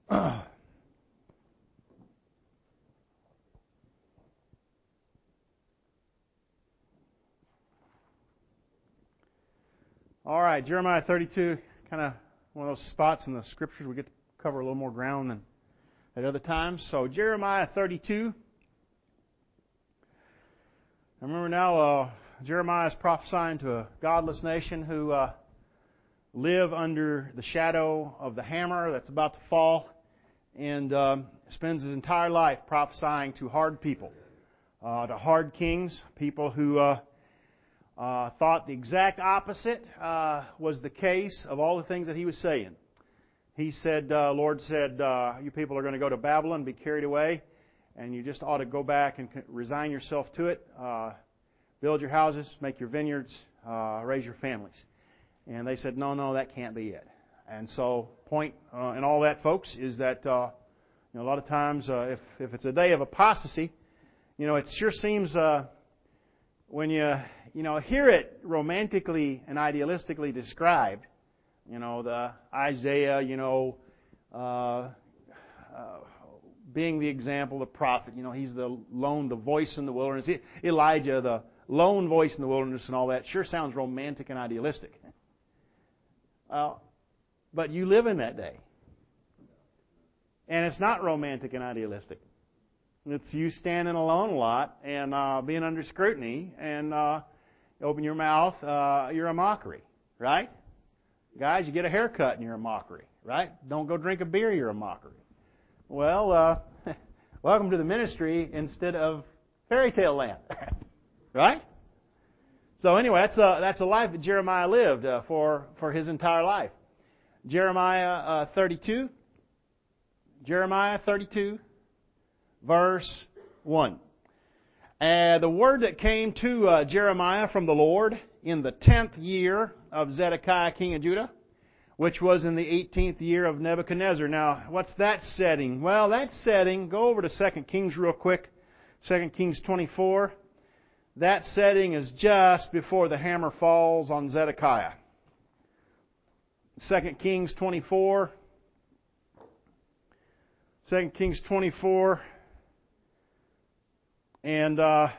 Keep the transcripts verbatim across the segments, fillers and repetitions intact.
All right, Jeremiah thirty-two, kind of one of those spots in the Scriptures we get to cover a little more ground than at other times. So Jeremiah thirty-two. I remember now uh, Jeremiah is prophesying to a godless nation who uh, live under the shadow of the hammer that's about to fall, and um, spends his entire life prophesying to hard people, uh, to hard kings, people who uh, uh, thought the exact opposite uh, was the case of all the things that he was saying. He said, uh, Lord said, uh, you people are going to go to Babylon, be carried away, and you just ought to go back and resign yourself to it, uh, build your houses, make your vineyards, uh, raise your families. And they said, no, no, that can't be it. And so, point uh, in all that, folks, is that uh, you know, a lot of times, uh, if if it's a day of apostasy, you know, it sure seems uh, when you you know hear it romantically and idealistically described, you know, the Isaiah, you know, uh, uh, being the example, the prophet, you know, he's the lone, the voice in the wilderness. Elijah, the lone voice in the wilderness, and all that sure sounds romantic and idealistic. Uh, but you live in that day. And it's not romantic and idealistic. It's you standing alone a lot and uh, being under scrutiny, and uh, you open your mouth, uh, you're a mockery, right? Guys, you get a haircut and you're a mockery, right? Don't go drink a beer, you're a mockery. Well, uh, welcome to the ministry instead of fairy tale land, right? So anyway, that's a, that's a life that Jeremiah lived uh, for, for his entire life. Jeremiah uh, thirty-two. Jeremiah thirty-two, verse one. And the word that came to uh, Jeremiah from the Lord in the tenth year of Zedekiah, king of Judah, which was in the eighteenth year of Nebuchadnezzar. Now, what's that setting? Well, that setting, go over to Second Kings real quick. Second Kings twenty-four. That setting is just before the hammer falls on Zedekiah. Second Kings twenty-four. Second Kings twenty-four. And uh,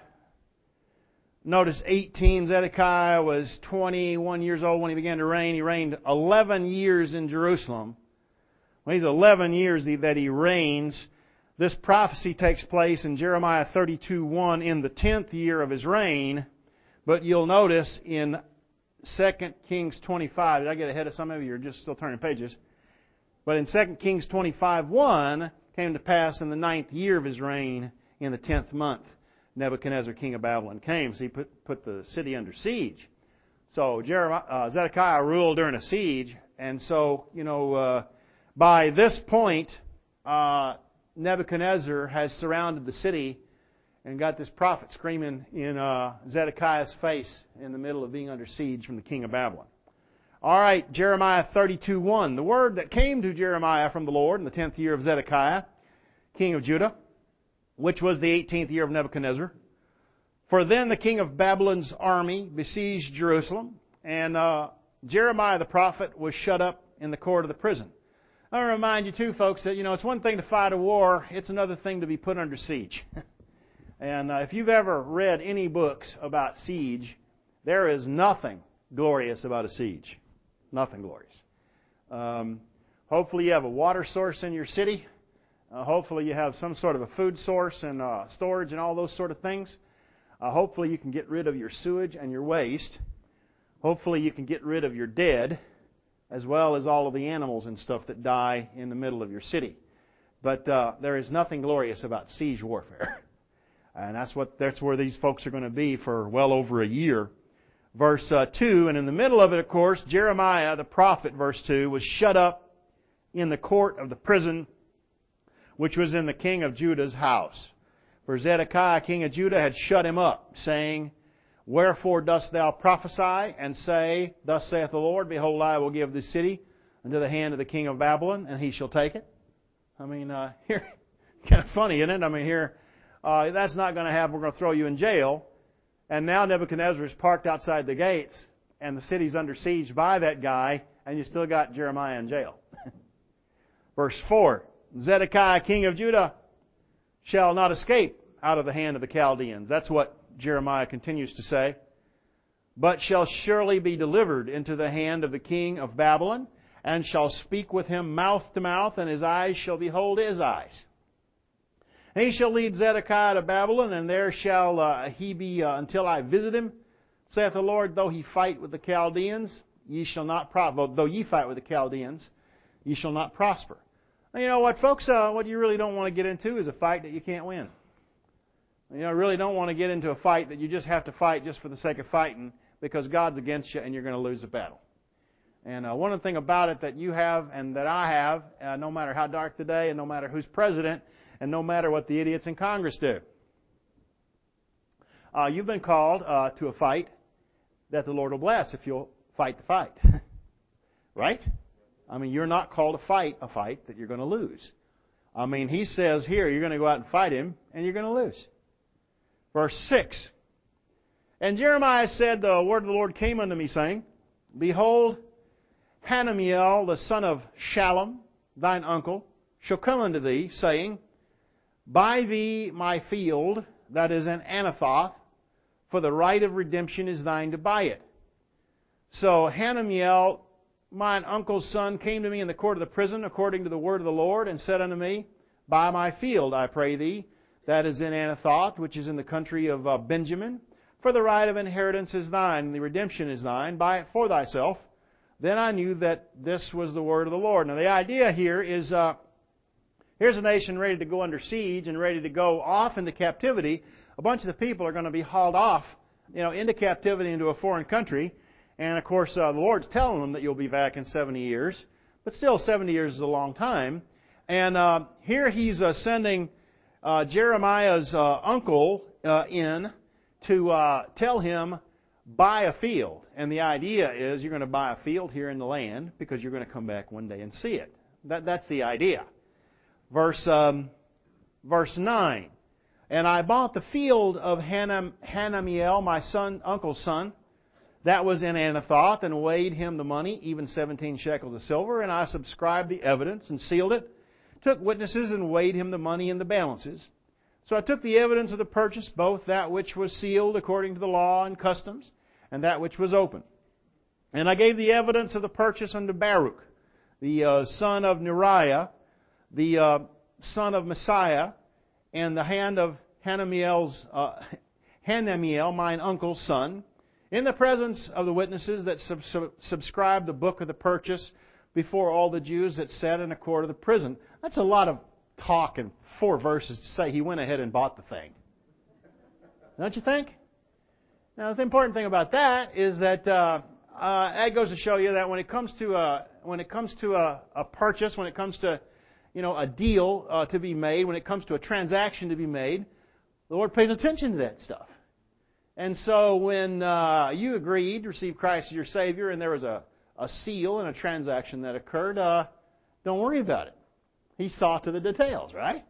notice eighteen, Zedekiah was twenty-one years old when he began to reign. He reigned eleven years in Jerusalem. Well, he's eleven years that he reigns. This prophecy takes place in Jeremiah thirty-two one in the tenth year of his reign. But you'll notice in Second Kings twenty-five, did I get ahead of some of you? You're just still turning pages. But in Second Kings twenty-five one, came to pass in the ninth year of his reign, in the tenth month, Nebuchadnezzar, king of Babylon, came. So he put, put the city under siege. So Jeremiah, uh, Zedekiah ruled during a siege. And so, you know, uh, by this point, uh, Nebuchadnezzar has surrounded the city and got this prophet screaming in uh, Zedekiah's face in the middle of being under siege from the king of Babylon. All right, Jeremiah thirty-two one. The word that came to Jeremiah from the Lord in the tenth year of Zedekiah, king of Judah, which was the eighteenth year of Nebuchadnezzar. For then the king of Babylon's army besieged Jerusalem, and uh, Jeremiah the prophet was shut up in the court of the prison. I want to remind you too, folks, that, you know, it's one thing to fight a war, it's another thing to be put under siege. And uh, if you've ever read any books about siege, there is nothing glorious about a siege. Nothing glorious. Um, hopefully you have a water source in your city. Uh, hopefully you have some sort of a food source and uh, storage and all those sort of things. Uh, hopefully you can get rid of your sewage and your waste. Hopefully you can get rid of your dead, as well as all of the animals and stuff that die in the middle of your city. But uh, there is nothing glorious about siege warfare. And that's what that's where these folks are going to be for well over a year. Verse uh, two, and in the middle of it, of course, Jeremiah, the prophet, verse two, was shut up in the court of the prison, which was in the king of Judah's house. For Zedekiah, king of Judah, had shut him up, saying, Wherefore dost thou prophesy, and say, Thus saith the Lord, Behold, I will give this city into the hand of the king of Babylon, and he shall take it. I mean, uh, here, kind of funny, isn't it? I mean, here, uh, that's not going to happen. We're going to throw you in jail. And now Nebuchadnezzar is parked outside the gates, and the city's under siege by that guy, and you still got Jeremiah in jail. Verse four. Zedekiah, king of Judah, shall not escape out of the hand of the Chaldeans. That's what Jeremiah continues to say. But shall surely be delivered into the hand of the king of Babylon, and shall speak with him mouth to mouth, and his eyes shall behold his eyes. And he shall lead Zedekiah to Babylon, and there shall uh, he be uh, until I visit him, saith the Lord. Though he fight with the Chaldeans, ye shall not prosper. Though ye fight with the Chaldeans, ye shall not prosper. Now, you know what, folks? Uh, what you really don't want to get into is a fight that you can't win. You know, really don't want to get into a fight that you just have to fight just for the sake of fighting, because God's against you and you're going to lose the battle. And uh, one of the things about it that you have and that I have, uh, no matter how dark the day and no matter who's president and no matter what the idiots in Congress do, uh, you've been called uh, to a fight that the Lord will bless if you'll fight the fight. Right? I mean, you're not called to fight a fight that you're going to lose. I mean, He says here, you're going to go out and fight Him and you're going to lose. Verse six. And Jeremiah said, the word of the Lord came unto me, saying, Behold, Hanamiel, the son of Shallum, thine uncle, shall come unto thee, saying, Buy thee my field that is in Anathoth, for the right of redemption is thine to buy it. So Hanamiel, mine uncle's son, came to me in the court of the prison, according to the word of the Lord, and said unto me, Buy my field, I pray thee, that is in Anathoth, which is in the country of uh, Benjamin. For the right of inheritance is thine, and the redemption is thine. Buy it for thyself. Then I knew that this was the word of the Lord. Now the idea here is, uh, here's a nation ready to go under siege and ready to go off into captivity. A bunch of the people are going to be hauled off, you know, into captivity into a foreign country. And of course, uh, the Lord's telling them that you'll be back in seventy years. But still, seventy years is a long time. And uh, here He's uh, sending uh, Jeremiah's uh, uncle uh, in to uh, tell him, buy a field. And the idea is you're going to buy a field here in the land because you're going to come back one day and see it. That, that's the idea. Verse um, verse nine. And I bought the field of Hanam, Hanamiel, my son, uncle's son, that was in Anathoth, and weighed him the money, even seventeen shekels of silver. And I subscribed the evidence and sealed it, took witnesses and weighed him the money in the balances. So I took the evidence of the purchase, both that which was sealed according to the law and customs, and that which was open. And I gave the evidence of the purchase unto Baruch, the uh, son of Neriah, the uh, son of Messiah, and the hand of Hanamiel's, uh, Hanamiel, mine uncle's son, in the presence of the witnesses that sub- sub- subscribed the book of the purchase before all the Jews that sat in the court of the prison. That's a lot of talk in four verses to say he went ahead and bought the thing. Don't you think? Now, the important thing about that is that uh, uh, that goes to show you that when it comes to a, when it comes to a, a purchase, when it comes to you know a deal uh, to be made, when it comes to a transaction to be made, the Lord pays attention to that stuff. And so when uh, you agreed to receive Christ as your Savior, and there was a, a seal and a transaction that occurred, uh, don't worry about it. He saw to the details, right?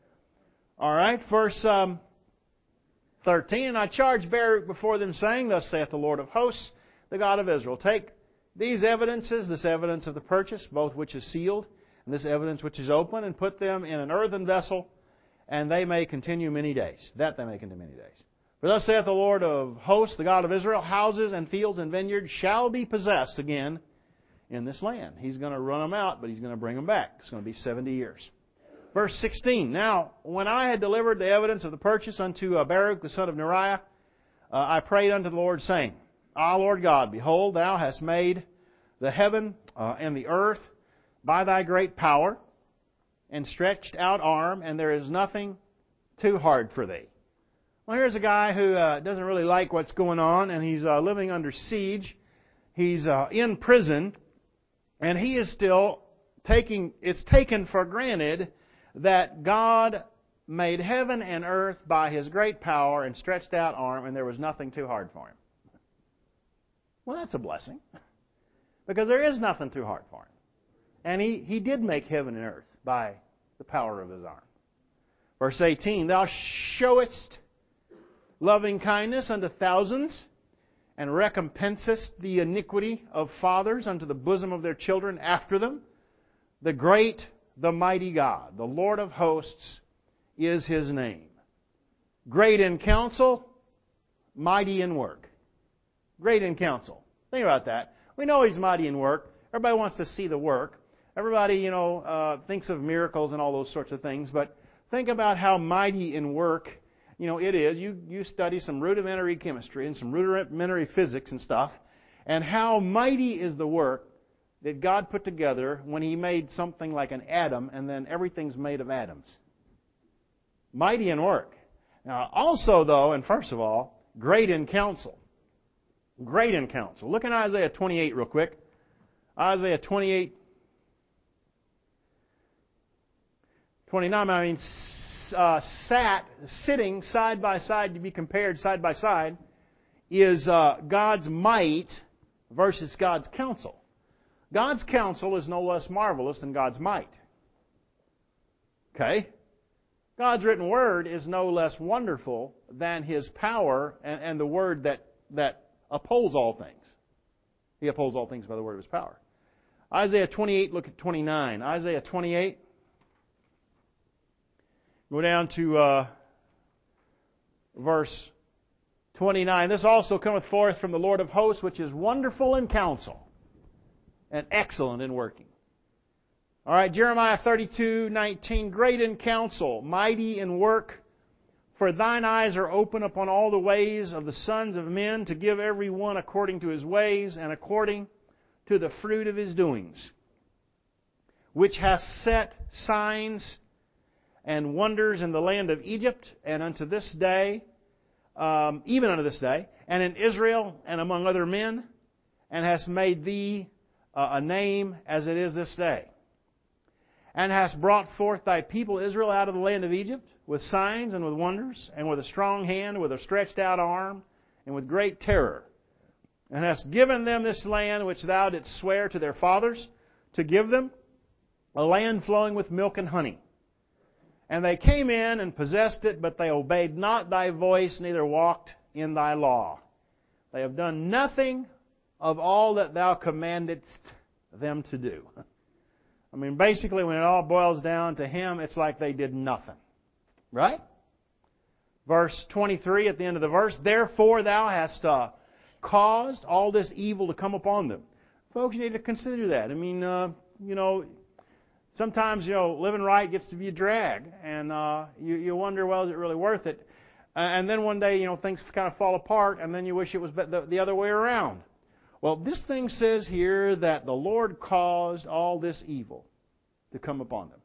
All right, verse um, thirteen. And I charged Baruch before them, saying, Thus saith the Lord of hosts, the God of Israel, take these evidences, this evidence of the purchase, both which is sealed, and this evidence which is open, and put them in an earthen vessel, and they may continue many days. That they may continue many days. For thus saith the Lord of hosts, the God of Israel, houses and fields and vineyards shall be possessed again in this land. He's going to run them out, but He's going to bring them back. It's going to be seventy years. Verse sixteen. Now, when I had delivered the evidence of the purchase unto uh, Baruch the son of Neriah, uh, I prayed unto the Lord, saying, Ah, Lord God, behold, Thou hast made the heaven uh, and the earth by Thy great power, and stretched out arm, and there is nothing too hard for Thee. Well, here's a guy who uh, doesn't really like what's going on, and he's uh, living under siege. He's uh, in prison, and he is still taking, it's taken for granted that God made heaven and earth by His great power and stretched out arm, and there was nothing too hard for Him. Well, that's a blessing, because there is nothing too hard for Him. And He, he did make heaven and earth by the power of His arm. Verse eighteen, Thou showest loving kindness unto thousands, and recompensest the iniquity of fathers unto the bosom of their children after them. The great the mighty God. The Lord of hosts is His name. Great in counsel, mighty in work. Great in counsel. Think about that. We know He's mighty in work. Everybody wants to see the work. Everybody, you know, uh, thinks of miracles and all those sorts of things. But think about how mighty in work, you know, it is. You, you study some rudimentary chemistry and some rudimentary physics and stuff. And how mighty is the work that God put together when He made something like an atom, and then everything's made of atoms. Mighty in work. Now, also, though, and first of all, great in counsel. Great in counsel. Look in Isaiah twenty-eight real quick. Isaiah twenty-eight, twenty-nine, I mean, uh, sat, sitting side by side, to be compared side by side, is uh, God's might versus God's counsel. God's counsel is no less marvelous than God's might. Okay? God's written word is no less wonderful than His power and, and the word that, that upholds all things. He upholds all things by the word of His power. Isaiah twenty-eight, look at twenty-nine. Isaiah twenty-eight. Go down to uh, verse twenty-nine. This also cometh forth from the Lord of hosts, which is wonderful in counsel and excellent in working. All right, Jeremiah thirty-two nineteen. Great in counsel, mighty in work. For thine eyes are open upon all the ways of the sons of men, to give every one according to his ways and according to the fruit of his doings. Which hath set signs and wonders in the land of Egypt, and unto this day, um, even unto this day, and in Israel and among other men, and hast made thee uh, a name as it is this day. And hast brought forth thy people Israel out of the land of Egypt, with signs and with wonders, and with a strong hand, and with a stretched out arm, and with great terror. And hast given them this land which thou didst swear to their fathers, to give them, a land flowing with milk and honey. And they came in and possessed it, but they obeyed not thy voice, neither walked in thy law. They have done nothing of all that thou commandedst them to do. I mean, basically, when it all boils down to Him, it's like they did nothing. Right? Verse twenty-three at the end of the verse, therefore thou hast uh, caused all this evil to come upon them. Folks, you need to consider that. I mean, uh, you know, sometimes, you know, living right gets to be a drag. And uh, you, you wonder, well, is it really worth it? Uh, and then one day, you know, things kind of fall apart, and then you wish it was the, the other way around. Well, this thing says here that the Lord caused all this evil to come upon them.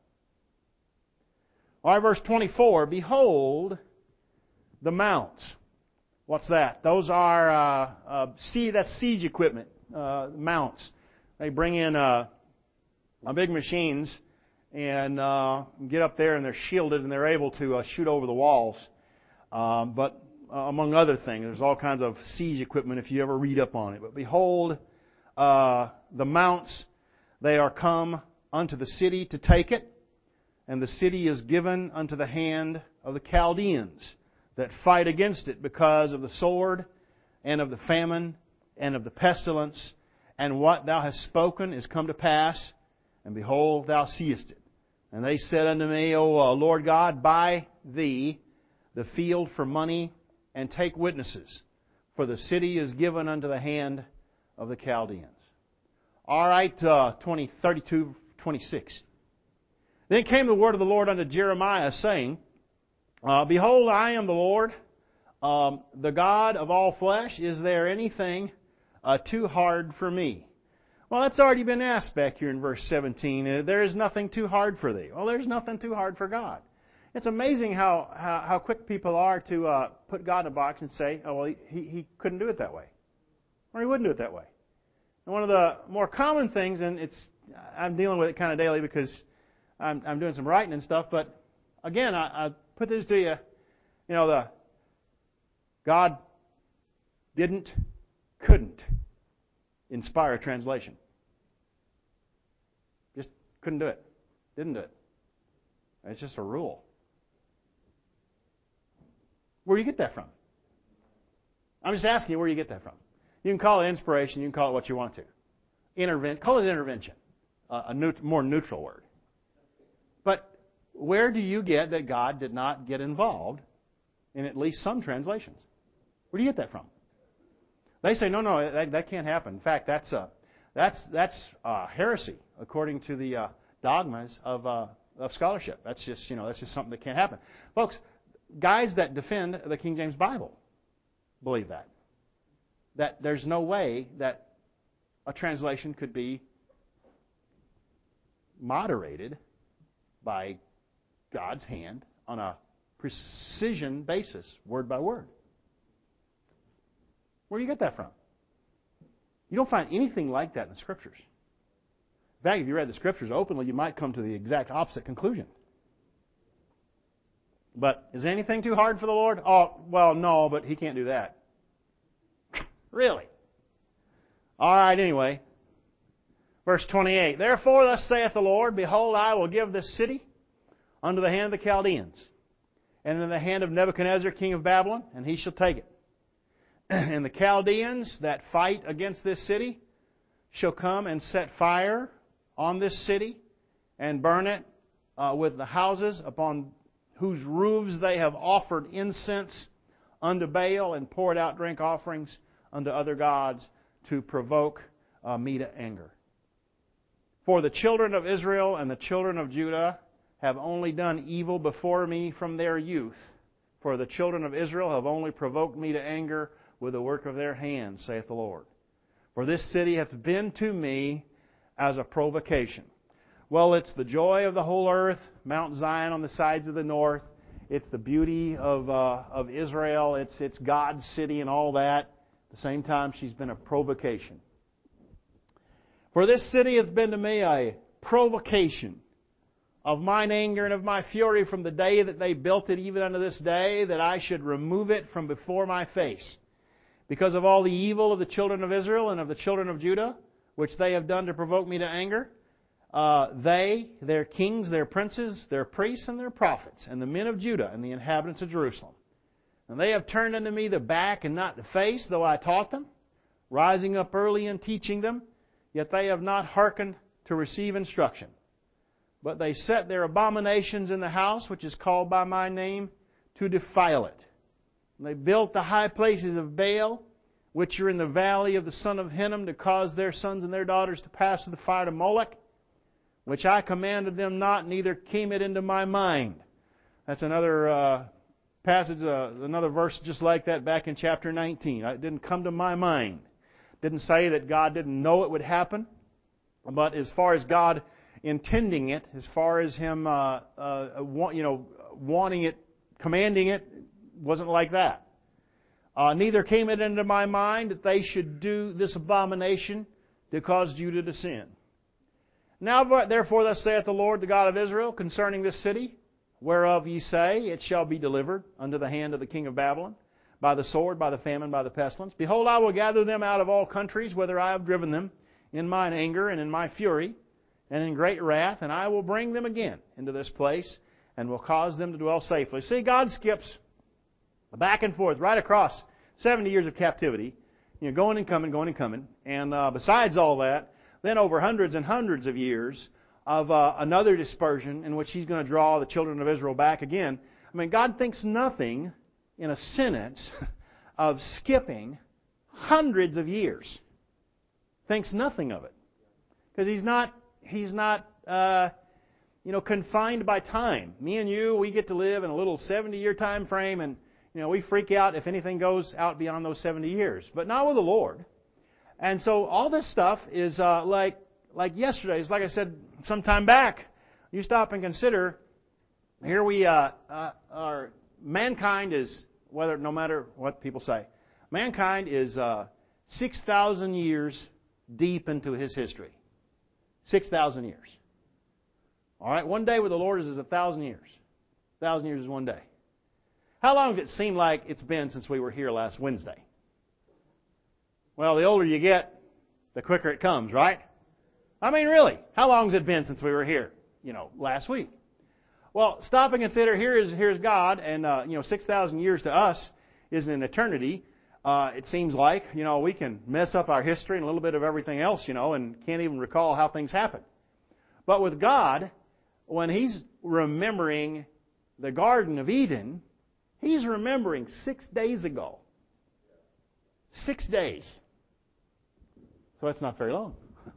All right, verse twenty-four, behold the mounts. What's that? Those are, uh, uh, sea, that's siege equipment, uh, mounts. They bring in uh, uh, big machines and uh, get up there, and they're shielded, and they're able to uh, shoot over the walls. Um, but uh, among other things, there's all kinds of siege equipment if you ever read up on it. But behold, uh, the mounts, they are come unto the city to take it. And the city is given unto the hand of the Chaldeans that fight against it because of the sword and of the famine and of the pestilence. And what thou hast spoken is come to pass, and behold, thou seest it. And they said unto me, O uh, Lord God, buy thee the field for money, and take witnesses, for the city is given unto the hand of the Chaldeans. All right, uh, twenty, thirty-two, twenty-six. Then came the word of the Lord unto Jeremiah, saying, uh, Behold, I am the Lord, um, the God of all flesh. Is there anything uh, too hard for me? Well, that's already been asked back here in verse seventeen. Uh, there is nothing too hard for thee. Well, there's nothing too hard for God. It's amazing how, how, how quick people are to uh, put God in a box and say, oh, well, he, he couldn't do it that way. Or He wouldn't do it that way. And one of the more common things, and it's I'm dealing with it kind of daily because I'm, I'm doing some writing and stuff, but again, I, I put this to you, you know, the God didn't, couldn't inspire a translation. Just couldn't do it. Didn't do it. It's just a rule. Where do you get that from? I'm just asking you where you get that from. You can call it inspiration. You can call it what you want to. Interven- call it intervention. Uh, a neut- more neutral word. But where do you get that God did not get involved in at least some translations? Where do you get that from? They say, no, no, that, that can't happen. In fact, that's a, that's that's uh, heresy according to the uh, dogmas of uh, of scholarship. That's just you know that's just something that can't happen, folks. Guys that defend the King James Bible believe that that there's no way that a translation could be moderated by God's hand on a precision basis, word by word. Where do you get that from? You don't find anything like that in the Scriptures. In fact, if you read the Scriptures openly, you might come to the exact opposite conclusion. But is anything too hard for the Lord? Oh, well, no, but He can't do that. Really? All right, anyway. Verse twenty-eight. Therefore, thus saith the Lord, Behold, I will give this city unto the hand of the Chaldeans, and into the hand of Nebuchadnezzar, king of Babylon, and he shall take it. And the Chaldeans that fight against this city shall come and set fire on this city and burn it uh, with the houses upon whose roofs they have offered incense unto Baal and poured out drink offerings unto other gods to provoke uh, me to anger. For the children of Israel and the children of Judah have only done evil before me from their youth. For the children of Israel have only provoked me to anger with the work of their hands, saith the Lord. For this city hath been to me as a provocation. Well, it's the joy of the whole earth, Mount Zion on the sides of the north. It's the beauty of uh, of Israel. It's it's God's city and all that. At the same time, she's been a provocation. For this city hath been to me a provocation of mine anger and of my fury from the day that they built it, even unto this day, that I should remove it from before my face. Because of all the evil of the children of Israel and of the children of Judah, which they have done to provoke me to anger, uh, they, their kings, their princes, their priests, and their prophets, and the men of Judah and the inhabitants of Jerusalem. And they have turned unto me the back and not the face, though I taught them, rising up early and teaching them, yet they have not hearkened to receive instruction. But they set their abominations in the house, which is called by my name, to defile it. And they built the high places of Baal, which are in the valley of the son of Hinnom, to cause their sons and their daughters to pass through the fire to Molech, which I commanded them not, neither came it into my mind. That's another uh, passage, uh, another verse just like that back in chapter nineteen. It didn't come to my mind. Didn't say that God didn't know it would happen, but as far as God intending it, as far as Him, uh, uh, want, you know, wanting it, commanding it, wasn't like that. Uh, neither came it into my mind that they should do this abomination to cause Judah to sin. Now therefore thus saith the Lord, the God of Israel, concerning this city, whereof ye say, it shall be delivered unto the hand of the king of Babylon, by the sword, by the famine, by the pestilence. Behold, I will gather them out of all countries, whither I have driven them, in mine anger and in my fury, and in great wrath, and I will bring them again into this place, and will cause them to dwell safely. See, God skips back and forth, right across seventy years of captivity, you know, going and coming, going and coming. And uh, besides all that, then over hundreds and hundreds of years of uh, another dispersion in which He's going to draw the children of Israel back again. I mean, God thinks nothing in a sentence of skipping hundreds of years. Thinks nothing of it. Because He's not, He's not, uh, you know, confined by time. Me and you, we get to live in a little seventy-year time frame, and you know, we freak out if anything goes out beyond those seventy years. But not with the Lord. And so all this stuff is uh, like like yesterday. It's like I said some time back. You stop and consider, here we uh, uh, are, mankind is, whether no matter what people say, mankind is uh, six thousand years deep into his history. six thousand years. All right, one day with the Lord is, is a thousand years. A thousand years is one day. How long does it seem like it's been since we were here last Wednesday? Well, the older you get, the quicker it comes, right? I mean, really, how long has it been since we were here, you know, last week? Well, stop and consider, here is here's God, and, uh, you know, six thousand years to us is an eternity. Uh, it seems like, you know, we can mess up our history and a little bit of everything else, you know, and can't even recall how things happened. But with God, when He's remembering the Garden of Eden, he's remembering six days ago. Six days. So that's not very long.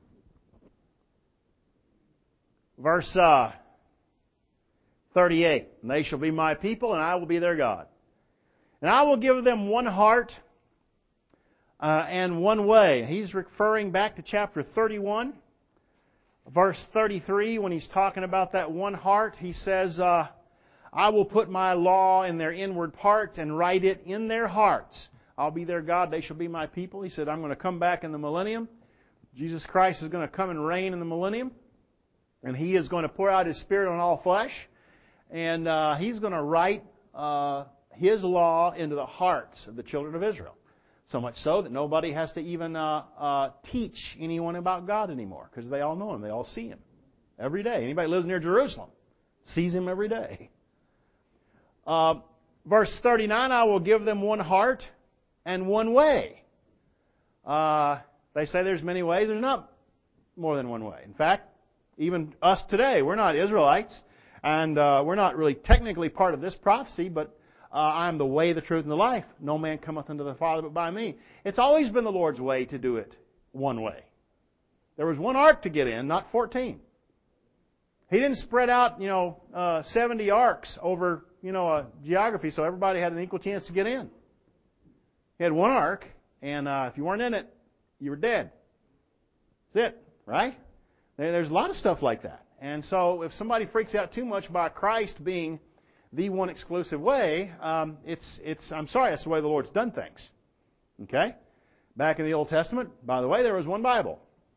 Verse uh, thirty-eight. And they shall be my people, and I will be their God. And I will give them one heart uh, and one way. He's referring back to chapter thirty-one. Verse thirty-three, when he's talking about that one heart, he says, uh, I will put my law in their inward parts and write it in their hearts. I'll be their God, they shall be my people. He said, I'm going to come back in the millennium. Jesus Christ is going to come and reign in the millennium. And He is going to pour out His Spirit on all flesh. And uh, He's going to write uh, His law into the hearts of the children of Israel. So much so that nobody has to even uh, uh, teach anyone about God anymore, because they all know Him. They all see Him every day. Anybody who lives near Jerusalem sees Him every day. Uh, verse thirty-nine, I will give them one heart and one way. Uh, they say there's many ways. There's not more than one way. In fact, even us today, we're not Israelites, and uh, we're not really technically part of this prophecy, but Uh, I am the way, the truth, and the life. No man cometh unto the Father but by me. It's always been the Lord's way to do it one way. There was one ark to get in, not fourteen. He didn't spread out, you know, uh, seventy arks over, you know, a geography so everybody had an equal chance to get in. He had one ark, and uh, if you weren't in it, you were dead. That's it, right? There's a lot of stuff like that. And so if somebody freaks out too much by Christ being the one exclusive way, um, it's, it's, I'm sorry, that's the way the Lord's done things. Okay? Back in the Old Testament, by the way, there was one Bible.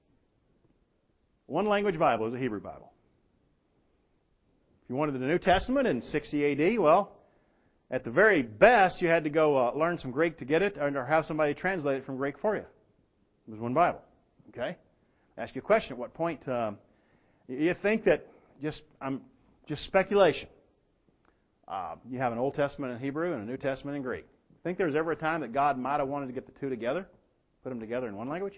One language Bible. It was a Hebrew Bible. If you wanted the New Testament in sixty A D, well, at the very best, you had to go uh, learn some Greek to get it, or have somebody translate it from Greek for you. It was one Bible. Okay? Ask you a question. At what point um, you think that just, I'm just speculation. Uh, you have an Old Testament in Hebrew and a New Testament in Greek. Think there was ever a time that God might have wanted to get the two together? Put them together in one language?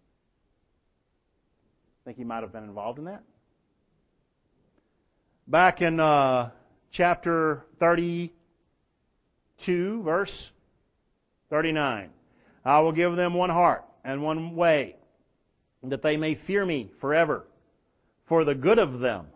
Think He might have been involved in that? Back in uh, chapter thirty-two, verse thirty-nine. I will give them one heart and one way, that they may fear me forever, for the good of them,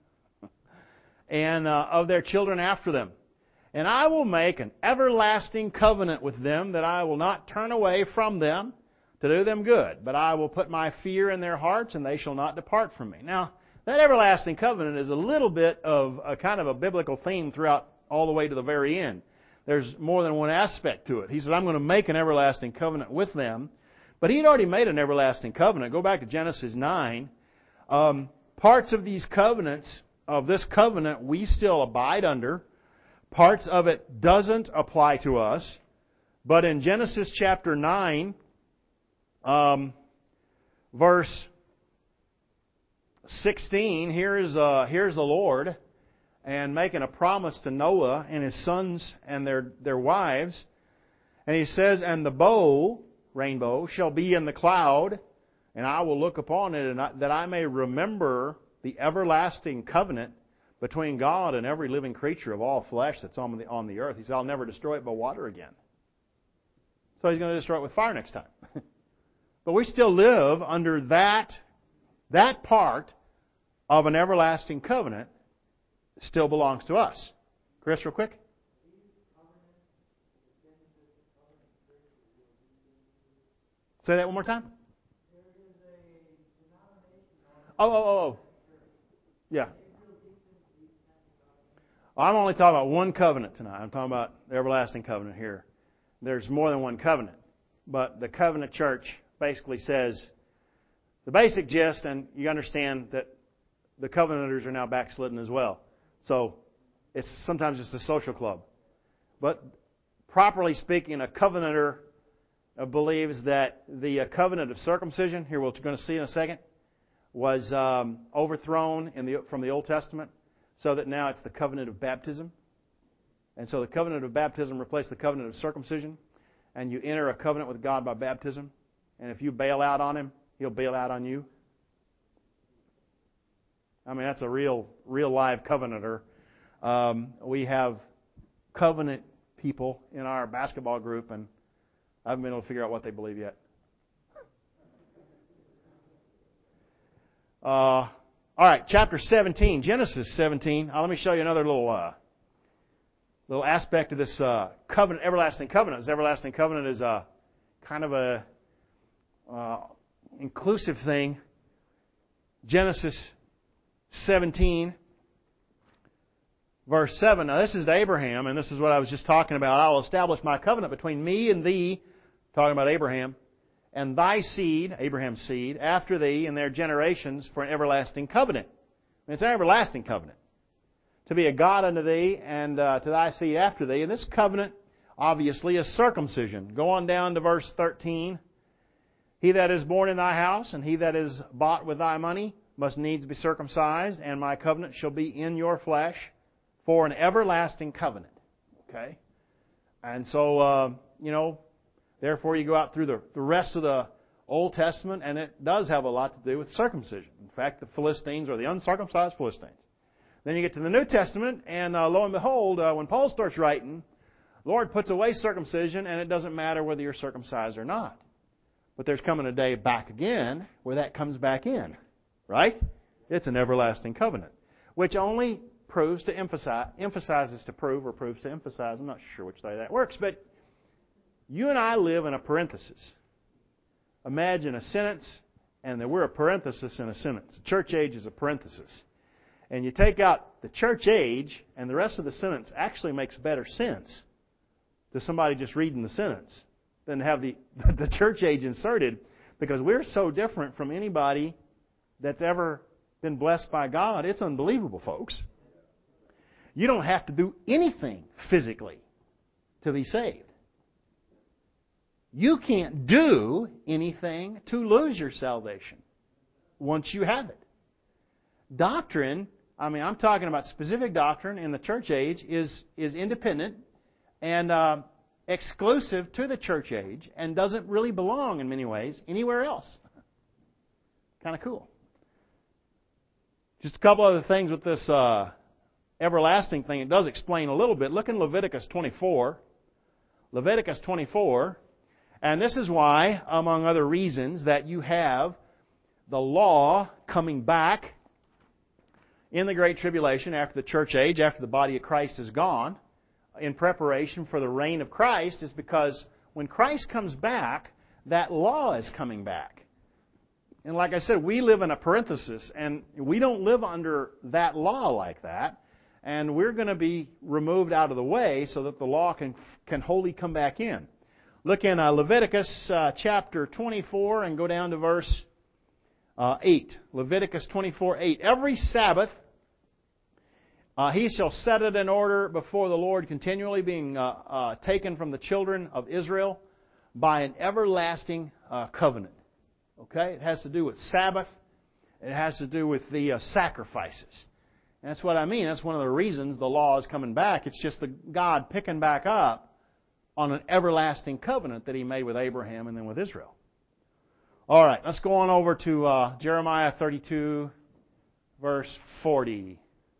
and uh, of their children after them. And I will make an everlasting covenant with them, that I will not turn away from them to do them good, but I will put my fear in their hearts, and they shall not depart from me. Now, that everlasting covenant is a little bit of a kind of a biblical theme throughout all the way to the very end. There's more than one aspect to it. He says, I'm going to make an everlasting covenant with them. But He had already made an everlasting covenant. Go back to Genesis nine. Um, parts of these covenants, of this covenant, we still abide under. Parts of it doesn't apply to us. But in Genesis chapter nine, um, verse sixteen, here's, uh, here's the Lord and making a promise to Noah and his sons and their, their wives. And He says, and the bow, rainbow, shall be in the cloud, and I will look upon it, and I, that I may remember the everlasting covenant between God and every living creature of all flesh that's on the, on the earth. He said, I'll never destroy it by water again. So He's going to destroy it with fire next time. But we still live under that, that part of an everlasting covenant still belongs to us. Chris, real quick. Say that one more time. Oh, oh, oh, oh. Yeah. I'm only talking about one covenant tonight. I'm talking about the everlasting covenant here. There's more than one covenant. But the covenant church basically says the basic gist, and you understand that the covenanters are now backslidden as well. So it's sometimes just a social club. But properly speaking, a covenanter believes that the covenant of circumcision, here we're going to see in a second, was um, overthrown in the, from the Old Testament, so that now it's the covenant of baptism. And so the covenant of baptism replaced the covenant of circumcision, and you enter a covenant with God by baptism. And if you bail out on Him, He'll bail out on you. I mean, that's a real, real live covenanter. Um, we have covenant people in our basketball group, and I haven't been able to figure out what they believe yet. Uh, all right, chapter seventeen, Genesis seventeen. Uh, let me show you another little uh, little aspect of this uh, covenant, everlasting covenant. This everlasting covenant is a kind of a uh, inclusive thing. Genesis seventeen, verse seven. Now this is to Abraham, and this is what I was just talking about. I will establish my covenant between me and thee, talking about Abraham, and thy seed, Abraham's seed, after thee and their generations for an everlasting covenant. And it's an everlasting covenant. To be a God unto thee and uh, to thy seed after thee. And this covenant, obviously, is circumcision. Go on down to verse thirteen. He that is born in thy house and he that is bought with thy money must needs be circumcised, and my covenant shall be in your flesh for an everlasting covenant. Okay? And so, uh, you know, therefore you go out through the, the rest of the Old Testament, and it does have a lot to do with circumcision. In fact, the Philistines are the uncircumcised Philistines. Then you get to the New Testament, and uh, lo and behold, uh, when Paul starts writing, the Lord puts away circumcision, and it doesn't matter whether you're circumcised or not. But there's coming a day back again where that comes back in. Right? It's an everlasting covenant, which only proves to emphasize, emphasizes to prove or proves to emphasize. I'm not sure which way that works, but you and I live in a parenthesis. Imagine a sentence, and that we're a parenthesis in a sentence. The church age is a parenthesis. And you take out the church age, and the rest of the sentence actually makes better sense to somebody just reading the sentence than to have the, the church age inserted, because we're so different from anybody that's ever been blessed by God. It's unbelievable, folks. You don't have to do anything physically to be saved. You can't do anything to lose your salvation once you have it. Doctrine, I mean, I'm talking about specific doctrine in the church age, is, is independent and uh, exclusive to the church age and doesn't really belong in many ways anywhere else. Kind of cool. Just a couple other things with this uh, everlasting thing. It does explain a little bit. Look in Leviticus twenty-four. Leviticus twenty-four. And this is why, among other reasons, that you have the law coming back in the Great Tribulation after the church age, after the body of Christ is gone, in preparation for the reign of Christ, is because when Christ comes back, that law is coming back. And like I said, we live in a parenthesis, and we don't live under that law like that. And we're going to be removed out of the way so that the law can can wholly come back in. Look in uh, Leviticus uh, chapter twenty-four and go down to verse uh, eight. Leviticus twenty-four, eight. Every Sabbath uh, he shall set it in order before the Lord, continually being uh, uh, taken from the children of Israel by an everlasting uh, covenant. Okay? It has to do with Sabbath. It has to do with the uh, sacrifices. And that's what I mean. That's one of the reasons the law is coming back. It's just the God picking back up on an everlasting covenant that He made with Abraham and then with Israel. All right, let's go on over to uh, Jeremiah thirty-two, verse forty.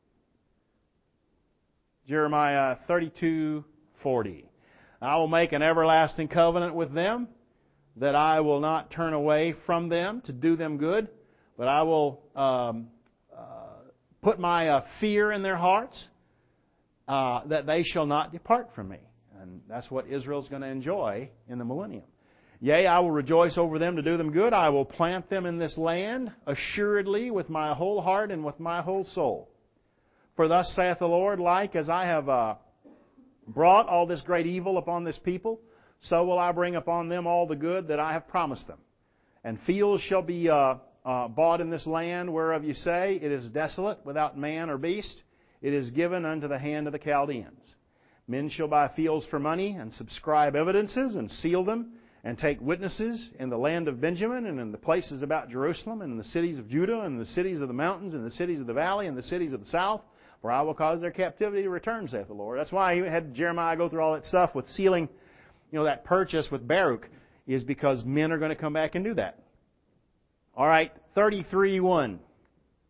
Jeremiah thirty-two, forty. I will make an everlasting covenant with them, that I will not turn away from them to do them good, but I will um, uh, put my uh, fear in their hearts, uh, that they shall not depart from me. And that's what Israel's going to enjoy in the millennium. Yea, I will rejoice over them to do them good. I will plant them in this land assuredly with my whole heart and with my whole soul. For thus saith the Lord, like as I have uh, brought all this great evil upon this people, so will I bring upon them all the good that I have promised them. And fields shall be uh, uh, bought in this land, whereof you say, it is desolate, without man or beast. It is given unto the hand of the Chaldeans. Men shall buy fields for money, and subscribe evidences, and seal them, and take witnesses in the land of Benjamin, and in the places about Jerusalem, and in the cities of Judah, and in the cities of the mountains, and the cities of the valley, and the cities of the south. For I will cause their captivity to return, saith the Lord. That's why he had Jeremiah go through all that stuff with sealing, you know, that purchase with Baruch, is because men are going to come back and do that. All right, thirty-three one.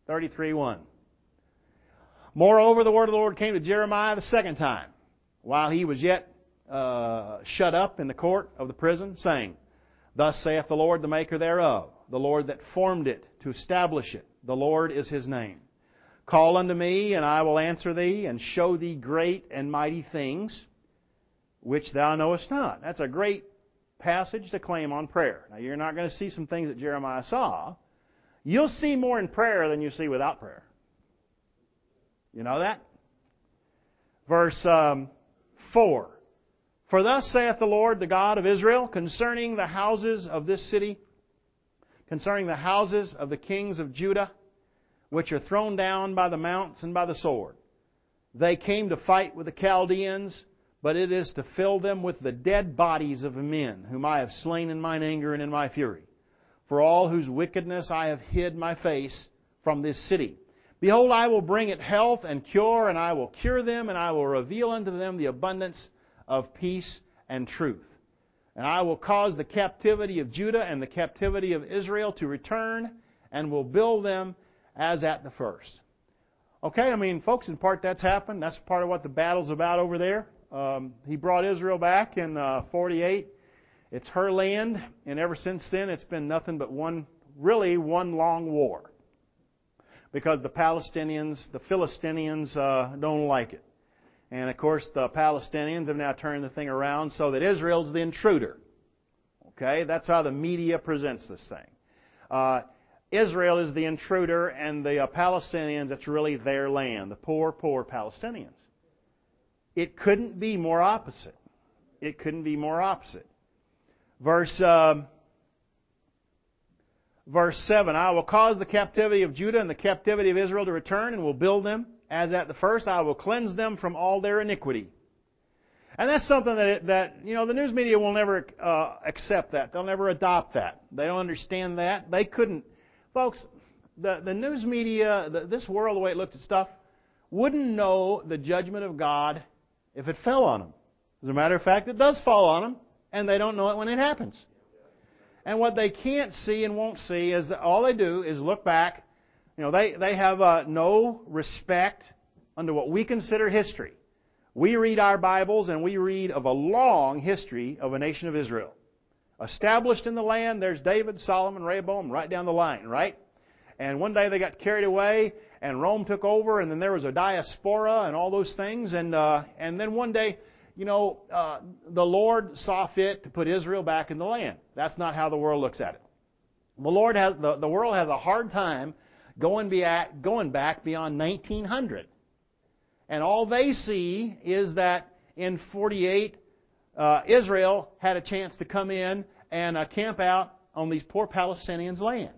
thirty-three one. Moreover, the word of the Lord came to Jeremiah the second time, while he was yet uh, shut up in the court of the prison, saying, Thus saith the Lord, the maker thereof, the Lord that formed it to establish it. The Lord is His name. Call unto me, and I will answer thee, and show thee great and mighty things, which thou knowest not. That's a great passage to claim on prayer. Now, you're not going to see some things that Jeremiah saw. You'll see more in prayer than you see without prayer. You know that? Verse um, four. For thus saith the Lord, the God of Israel, concerning the houses of this city, concerning the houses of the kings of Judah, which are thrown down by the mounts and by the sword. They came to fight with the Chaldeans, but it is to fill them with the dead bodies of men, whom I have slain in mine anger and in my fury. For all whose wickedness I have hid my face from this city. Behold, I will bring it health and cure, and I will cure them, and I will reveal unto them the abundance of peace and truth. And I will cause the captivity of Judah and the captivity of Israel to return, and will build them as at the first. Okay, I mean, folks, in part that's happened. That's part of what the battle's about over there. Um, he brought Israel back in uh, forty-eight. It's her land, and ever since then it's been nothing but one, really one long war. Because the Palestinians, the Philistines uh, don't like it. And of course the Palestinians have now turned the thing around so that Israel's the intruder. Okay, that's how the media presents this thing. Uh, Israel is the intruder, and the uh, Palestinians, it's really their land. The poor, poor Palestinians. It couldn't be more opposite. It couldn't be more opposite. Verse... Um, Verse seven, I will cause the captivity of Judah and the captivity of Israel to return, and will build them as at the first. I will cleanse them from all their iniquity. And that's something that, it, that you know, the news media will never uh, accept that. They'll never adopt that. They don't understand that. They couldn't. Folks, the, the news media, the, this world, the way it looks at stuff, wouldn't know the judgment of God if it fell on them. As a matter of fact, it does fall on them, and they don't know it when it happens. And what they can't see and won't see is that all they do is look back. You know, they, they have uh, no respect unto what we consider history. We read our Bibles and we read of a long history of a nation of Israel. Established in the land, there's David, Solomon, Rehoboam, right down the line, right? And one day they got carried away and Rome took over, and then there was a diaspora and all those things. And, uh, and then one day, you know, uh, the Lord saw fit to put Israel back in the land. That's not how the world looks at it. The Lord has the, the world has a hard time going back going back beyond nineteen hundred, and all they see is that in forty-eight, uh, Israel had a chance to come in and uh, camp out on these poor Palestinians' land.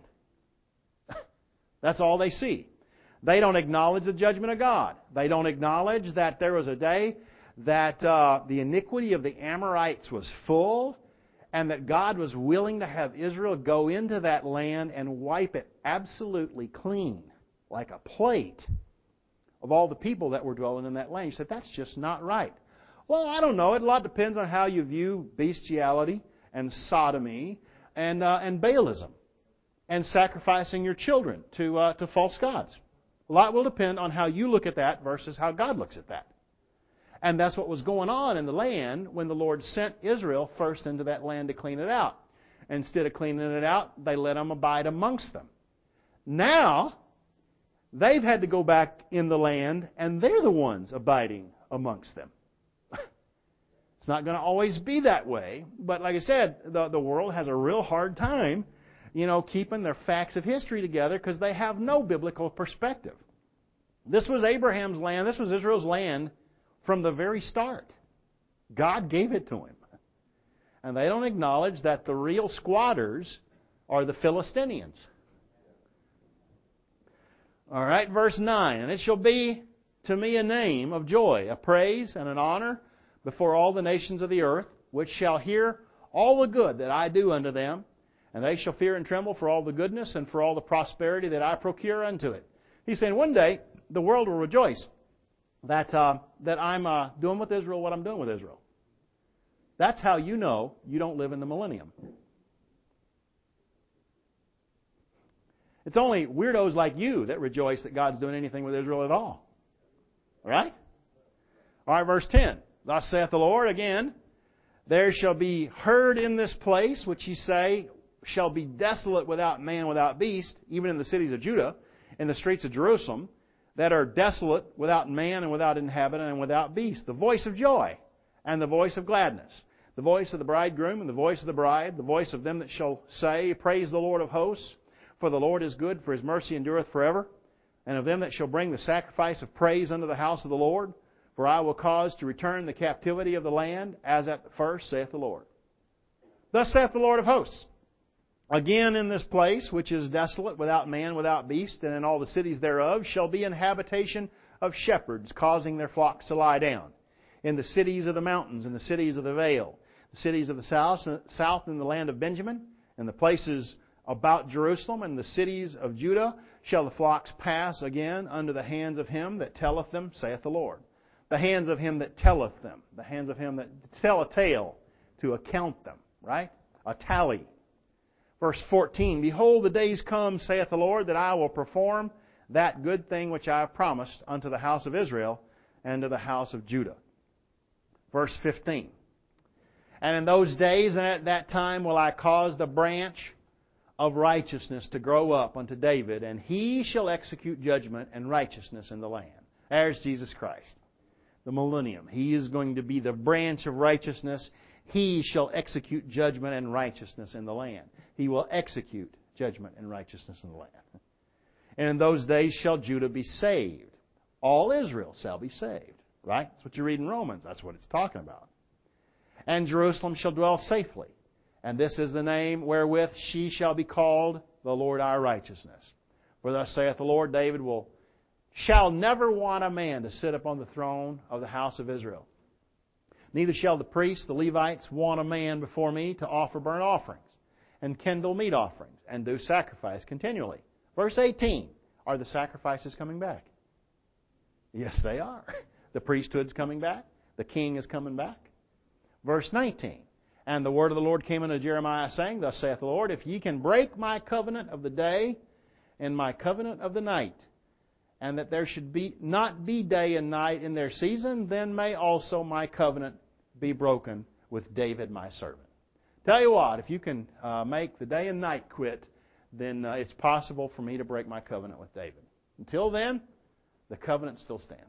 That's all they see. They don't acknowledge the judgment of God. They don't acknowledge that there was a day that uh, the iniquity of the Amorites was full, and that God was willing to have Israel go into that land and wipe it absolutely clean, like a plate, of all the people that were dwelling in that land. You said, that's just not right. Well, I don't know. It a lot depends on how you view bestiality and sodomy and uh, and Baalism and sacrificing your children to uh, to false gods. A lot will depend on how you look at that versus how God looks at that. And that's what was going on in the land when the Lord sent Israel first into that land to clean it out. Instead of cleaning it out, they let them abide amongst them. Now, they've had to go back in the land, and they're the ones abiding amongst them. It's not going to always be that way, but like I said, the, the world has a real hard time, you know, keeping their facts of history together because they have no biblical perspective. This was Abraham's land. This was Israel's land from the very start. God gave it to him. And they don't acknowledge that the real squatters are the Philistines. All right, verse nine. And it shall be to me a name of joy, a praise, and an honor before all the nations of the earth, which shall hear all the good that I do unto them, and they shall fear and tremble for all the goodness and for all the prosperity that I procure unto it. He's saying one day the world will rejoice that uh, that I'm uh, doing with Israel what I'm doing with Israel. That's how you know you don't live in the millennium. It's only weirdos like you that rejoice that God's doing anything with Israel at all. All right? All right, verse ten. Thus saith the Lord again, there shall be heard in this place, which ye say shall be desolate without man, without beast, even in the cities of Judah, in the streets of Jerusalem, that are desolate without man and without inhabitant and without beast. The voice of joy and the voice of gladness. The voice of the bridegroom and the voice of the bride. The voice of them that shall say, praise the Lord of hosts. For the Lord is good, for His mercy endureth forever. And of them that shall bring the sacrifice of praise unto the house of the Lord. For I will cause to return the captivity of the land, as at the first, saith the Lord. Thus saith the Lord of hosts. Again in this place, which is desolate, without man, without beast, and in all the cities thereof, shall be an habitation of shepherds, causing their flocks to lie down. In the cities of the mountains, in the cities of the vale, the cities of the south, south in the land of Benjamin, and the places about Jerusalem, and the cities of Judah, shall the flocks pass again under the hands of him that telleth them, saith the Lord. The hands of him that telleth them. The hands of him that tell a tale, to account them, right? A tally. Verse fourteen, behold, the days come, saith the Lord, that I will perform that good thing which I have promised unto the house of Israel and to the house of Judah. Verse fifteen, and in those days and at that time will I cause the branch of righteousness to grow up unto David, and he shall execute judgment and righteousness in the land. There's Jesus Christ, the millennium. He is going to be the branch of righteousness. He shall execute judgment and righteousness in the land. He will execute judgment and righteousness in the land. And in those days shall Judah be saved. All Israel shall be saved. Right? That's what you read in Romans. That's what it's talking about. And Jerusalem shall dwell safely. And this is the name wherewith she shall be called, the Lord our righteousness. For thus saith the Lord, David will shall never want a man to sit upon the throne of the house of Israel. Neither shall the priests, the Levites, want a man before me to offer burnt offerings and kindle meat offerings and do sacrifice continually. Verse eighteen, are the sacrifices coming back? Yes, they are. The priesthood's coming back. The king is coming back. Verse nineteen, and the word of the Lord came unto Jeremiah, saying, thus saith the Lord, if ye can break my covenant of the day and my covenant of the night, and that there should be not be day and night in their season, then may also my covenant be broken with David my servant. Tell you what, if you can uh, make the day and night quit, then uh, it's possible for me to break my covenant with David. Until then, the covenant still stands.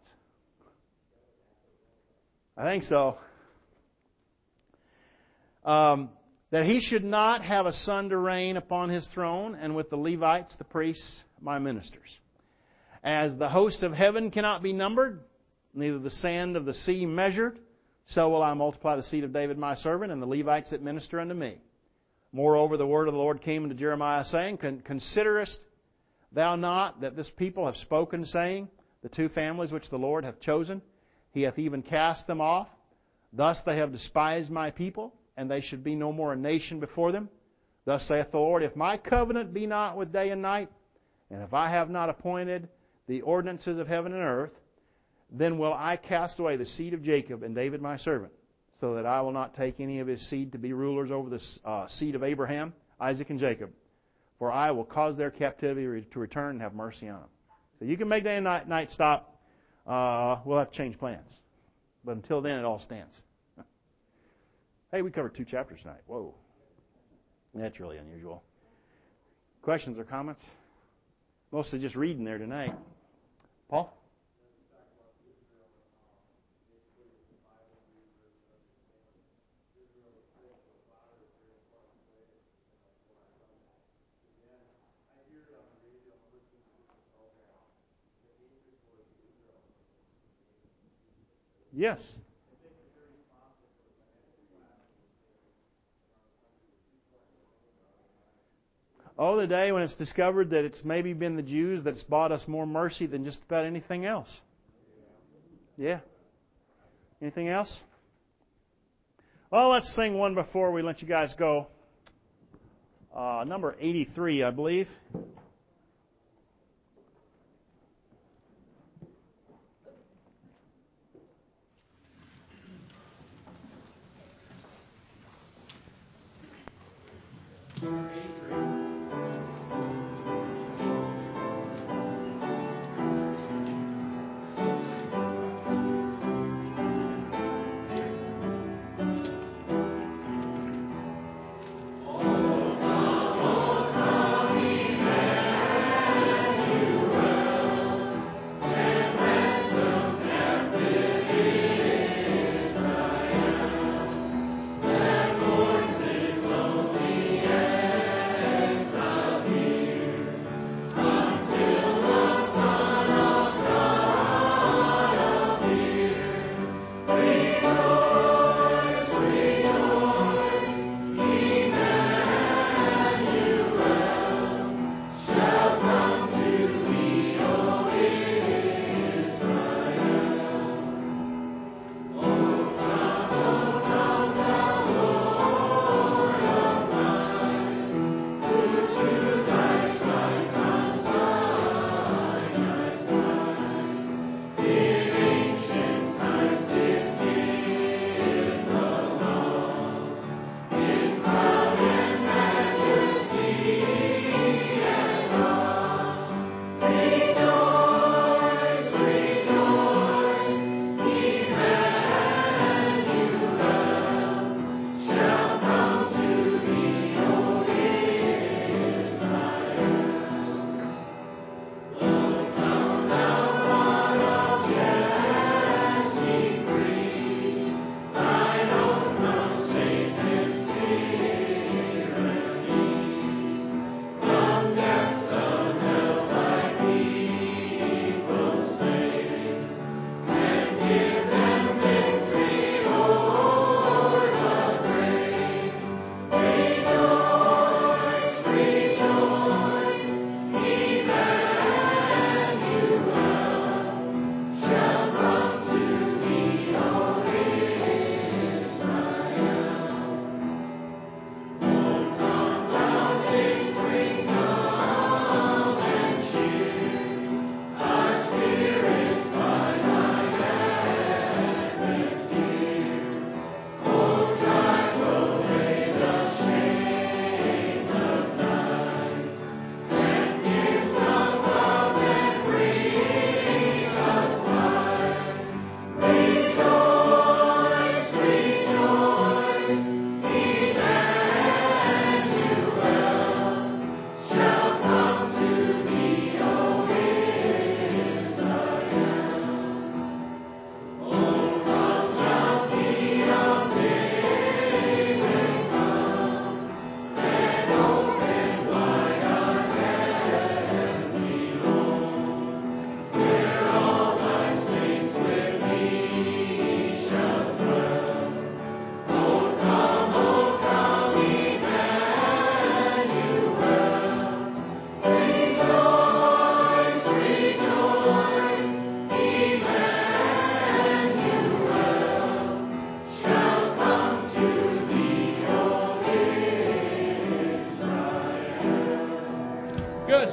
I think so. Um, that he should not have a son to reign upon his throne, and with the Levites, the priests, my ministers. As the host of heaven cannot be numbered, neither the sand of the sea measured, so will I multiply the seed of David my servant and the Levites that minister unto me. Moreover, the word of the Lord came unto Jeremiah, saying, Considerest thou not that this people have spoken, saying, the two families which the Lord hath chosen, He hath even cast them off. Thus they have despised my people, and they should be no more a nation before them. Thus saith the Lord, if my covenant be not with day and night, and if I have not appointed the ordinances of heaven and earth, then will I cast away the seed of Jacob and David my servant, so that I will not take any of his seed to be rulers over the uh, seed of Abraham, Isaac, and Jacob. For I will cause their captivity to return and have mercy on them. So you can make day and night, night stop. Uh, we'll have to change plans. But until then, it all stands. Hey, we covered two chapters tonight. Whoa. That's really unusual. Questions or comments? Mostly just reading there tonight. Paul? Yes. Oh, the day when it's discovered that it's maybe been the Jews that's bought us more mercy than just about anything else. Yeah. Anything else? Well, let's sing one before we let you guys go. Uh, number eighty-three, I believe.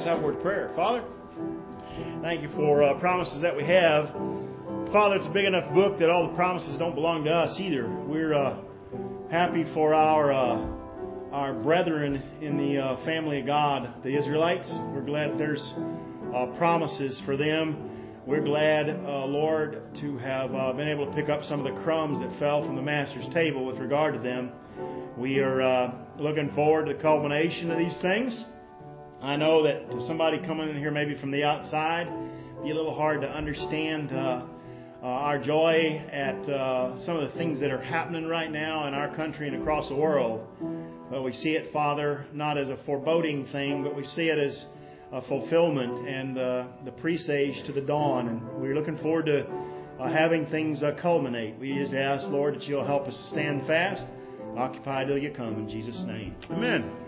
Let's have a word of prayer. Father, thank you for uh, promises that we have. Father, it's a big enough book that all the promises don't belong to us either. We're uh, happy for our uh, our brethren in the uh, family of God, the Israelites. We're glad there's uh, promises for them. We're glad, uh, Lord, to have uh, been able to pick up some of the crumbs that fell from the Master's table with regard to them. We are uh, looking forward to the culmination of these things. I know that to somebody coming in here maybe from the outside, it'd be a little hard to understand uh, uh, our joy at uh, some of the things that are happening right now in our country and across the world. But we see it, Father, not as a foreboding thing, but we see it as a fulfillment and uh, the presage to the dawn. And we're looking forward to uh, having things uh, culminate. We just ask, Lord, that you'll help us to stand fast, occupy till you come. In Jesus' name. Amen.